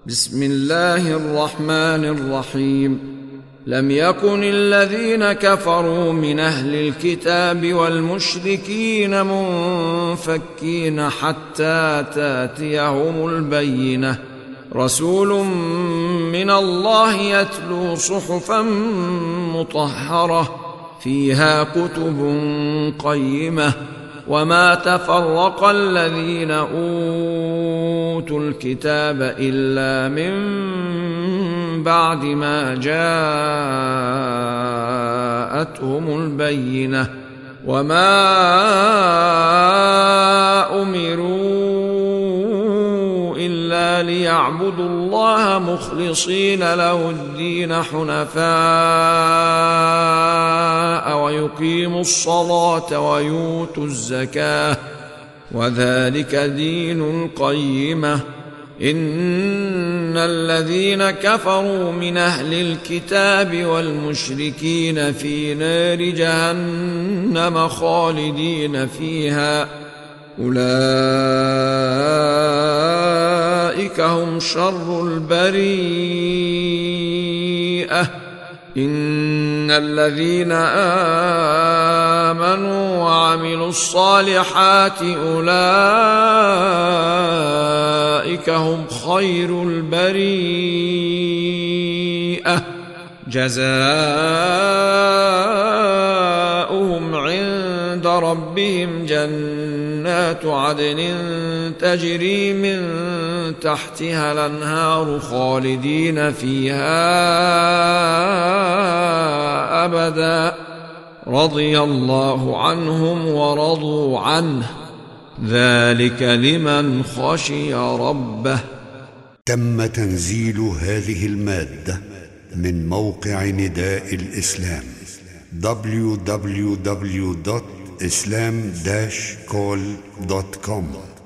بسم الله الرحمن الرحيم. لم يكن الذين كفروا من أهل الكتاب والمشركين منفكين حتى تأتيهم البينة، رسول من الله يتلو صحفا مطهرة فيها كتب قيمة، وما تفرق الذين أوتوا الكتاب إلا من بعد ما جاءتهم البينة، وما أمروا إلا ليعبدوا الله مخلصين له الدين حنفاء ويقيموا الصلاة ويؤتوا الزكاة، وذلك دين القيمة. إن الذين كفروا من أهل الكتاب والمشركين في نار جهنم خالدين فيها، أولئك هم شر البريئة. إن الذين آمنوا وعملوا الصالحات أولئك هم خير البريئة، جزاؤهم عند ربهم جنات عدن تجري من تحتها الأنهار خالدين فيها أبدا، رضي الله عنهم ورضوا عنه، ذلك لمن خشي ربه. تم تنزيل هذه المادة من موقع نداء الإسلام www.islam-call.com